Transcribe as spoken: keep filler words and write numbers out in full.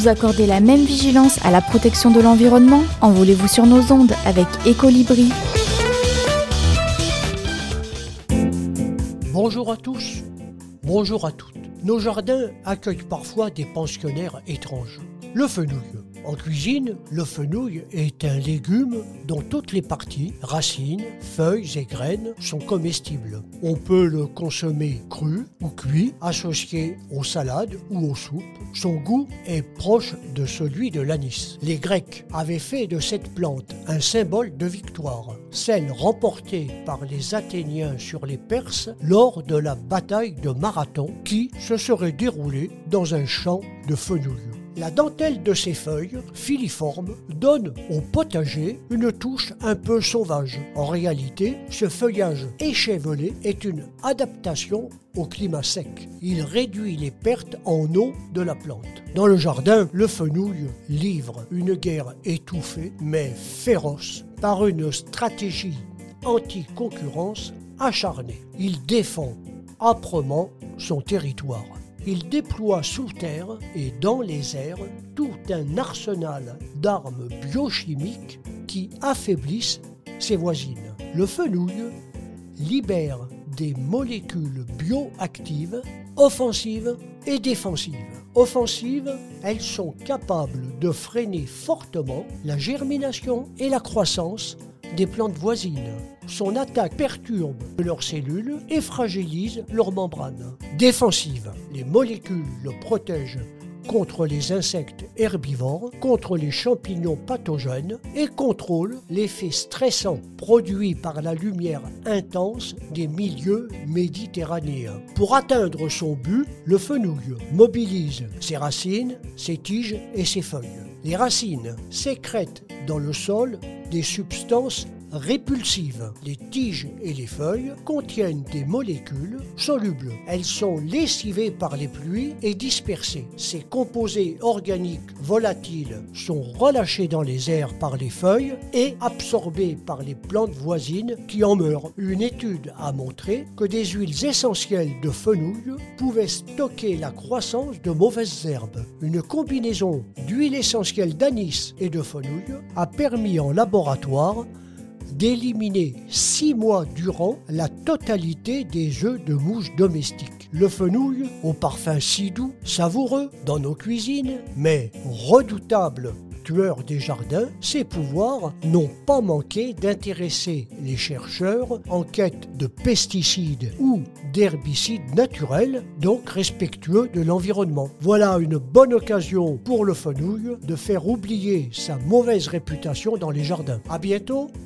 Vous accordez la même vigilance à la protection de l'environnement? Envolez-vous sur nos ondes avec Ecolibri. Bonjour à tous, bonjour à toutes. Nos jardins accueillent parfois des pensionnaires étranges. Le fenouil. En cuisine, le fenouil est un légume dont toutes les parties, racines, feuilles et graines, sont comestibles. On peut le consommer cru ou cuit, associé aux salades ou aux soupes. Son goût est proche de celui de l'anis. Les Grecs avaient fait de cette plante un symbole de victoire, celle remportée par les Athéniens sur les Perses lors de la bataille de Marathon qui se serait déroulée dans un champ de fenouil. La dentelle de ces feuilles, filiformes, donne au potager une touche un peu sauvage. En réalité, ce feuillage échevelé est une adaptation au climat sec. Il réduit les pertes en eau de la plante. Dans le jardin, le fenouil livre une guerre étouffée mais féroce par une stratégie anti-concurrence acharnée. Il défend âprement son territoire. Il déploie sous terre et dans les airs tout un arsenal d'armes biochimiques qui affaiblissent ses voisines. Le fenouil libère des molécules bioactives, offensives et défensives. Offensives, elles sont capables de freiner fortement la germination et la croissance des plantes voisines. Son attaque perturbe leurs cellules et fragilise leurs membranes. Défensive, les molécules le protègent contre les insectes herbivores, contre les champignons pathogènes et contrôlent l'effet stressant produit par la lumière intense des milieux méditerranéens. Pour atteindre son but, le fenouil mobilise ses racines, ses tiges et ses feuilles. Les racines sécrètent dans le sol des substances répulsives. Les tiges et les feuilles contiennent des molécules solubles. Elles sont lessivées par les pluies et dispersées. Ces composés organiques volatiles sont relâchés dans les airs par les feuilles et absorbés par les plantes voisines qui en meurent. Une étude a montré que des huiles essentielles de fenouil pouvaient stocker la croissance de mauvaises herbes. Une combinaison d'huile essentielle d'anis et de fenouil a permis en laboratoire d'éliminer six mois durant la totalité des œufs de mouches domestiques. Le fenouil, au parfum si doux, savoureux dans nos cuisines, mais redoutable tueur des jardins, ses pouvoirs n'ont pas manqué d'intéresser les chercheurs en quête de pesticides ou d'herbicides naturels, donc respectueux de l'environnement. Voilà une bonne occasion pour le fenouil de faire oublier sa mauvaise réputation dans les jardins. À bientôt!